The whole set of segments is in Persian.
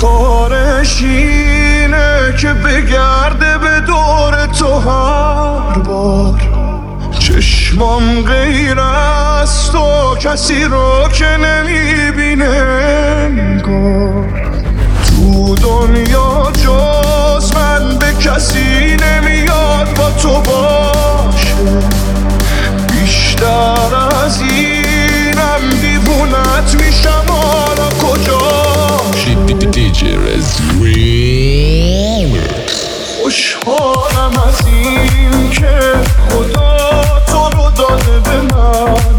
کارش اینه که بگرده به دور تو هر بار. چشمام غیر از تو کسی رو که نمیبینه انگار. تو دنیا جز من به کسی نمیاد با تو باشه. بیشتر از اینم دیوونت میشم حالا کجاشه. خوشحالم از این که خدا تو رو داده به من.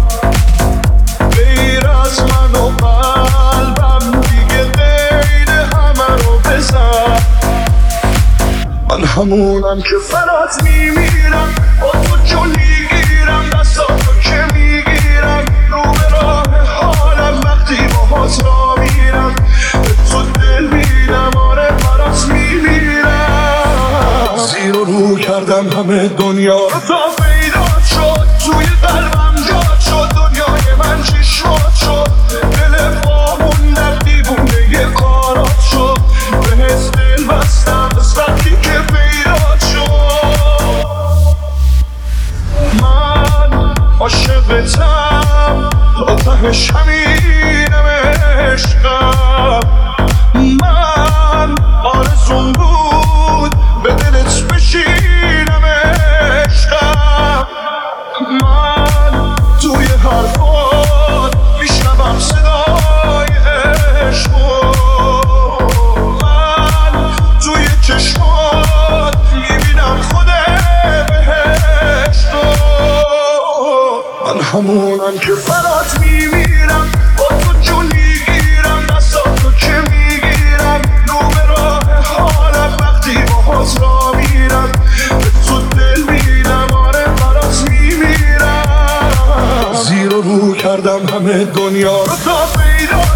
غیر از من و قلبم دیگه غیر همه رو بزن. من همونم که فرات میمیرم با تو جلی گیرم. دستاتو که میگیرم رو به راه حالم وقتی باهات را میرم. به تو دل میدم آره برات میمیرم. زیر و رو کردم همه دنیا رو تا پیدا شد. توی قلبم جاد شد دنیای من چشمات شد. دل پامون در دیوونه کارات شد. بهت دل بستم از وقتی که پیدا شد. من عاشقتم تا تهش همینم عشقم. من آرزوم بود به دلت بشینم عشقم. من توی حرفات میشنوم صدای عشقو. من توی چشمات میبینم خود بهشتو. من همونم که برات میمیرم با تو جون میگیرم. دستاتو که میگیرم رو به راه حالم وقتی باهات را میرم. به تو دل میدم آره برات میمیرم. زیر و رو کردم همه دنیا رو تا پیدا